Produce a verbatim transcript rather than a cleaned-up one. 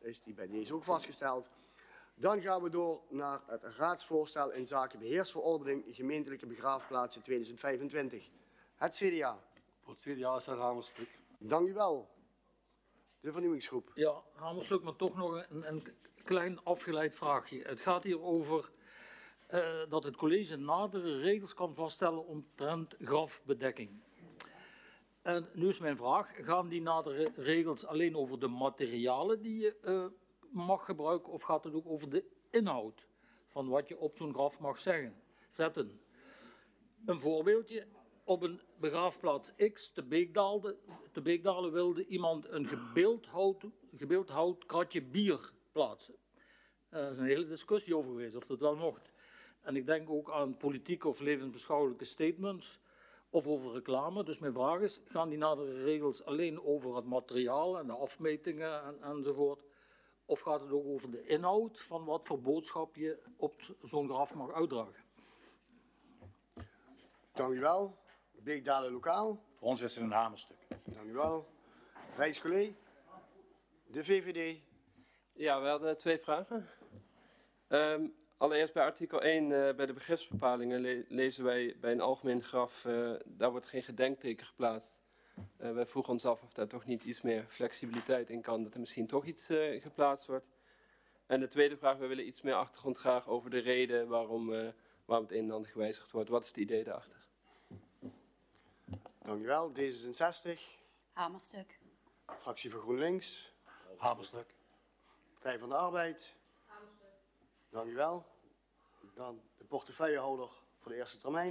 is die bij deze ook vastgesteld. Dan gaan we door naar het raadsvoorstel in zaken beheersverordening gemeentelijke begraafplaatsen tweeduizend vijfentwintig. Het C D A. Voor het C D A is dat Hamerstuk. Dank u wel. De vernieuwingsgroep. Ja, Hamerstuk, maar toch nog een, een klein afgeleid vraagje. Het gaat hier over uh, dat het college nadere regels kan vaststellen omtrent grafbedekking. En nu is mijn vraag, gaan die nadere regels alleen over de materialen die je uh, mag gebruiken, of gaat het ook over de inhoud van wat je op zo'n graf mag zeggen, zetten? Een voorbeeldje, op een begraafplaats X te Beekdalen, te Beekdalen wilde iemand een gebeeldhouwd, gebeeldhouwd kratje bier plaatsen. Uh, er is een hele discussie over geweest of dat wel mocht. En ik denk ook aan politieke of levensbeschouwelijke statements of over reclame. Dus mijn vraag is, gaan die nadere regels alleen over het materiaal en de afmetingen en, enzovoort? Of gaat het ook over de inhoud van wat voor boodschap je op zo'n graf mag uitdragen? Dank u wel. Beekdalen lokaal. Voor ons is het een Hamerstuk. Dank u wel. Rijkscollege. De V V D. Ja, we hadden twee vragen. Um, allereerst bij artikel één, uh, bij de begripsbepalingen, le lezen wij bij een algemeen graf, uh, daar wordt geen gedenkteken geplaatst. Uh, wij vroegen ons af of daar toch niet iets meer flexibiliteit in kan, dat er misschien toch iets uh, geplaatst wordt. En de tweede vraag, we willen iets meer achtergrond graag over de reden waarom, uh, waarom het een en ander gewijzigd wordt. Wat is het idee daarachter? Dank u wel. D zesenzestig. Hamerstuk. Fractie van GroenLinks. Hamerstuk. Partij van de Arbeid. Hamerstuk. Dank u wel. Dan de portefeuillehouder voor de eerste termijn.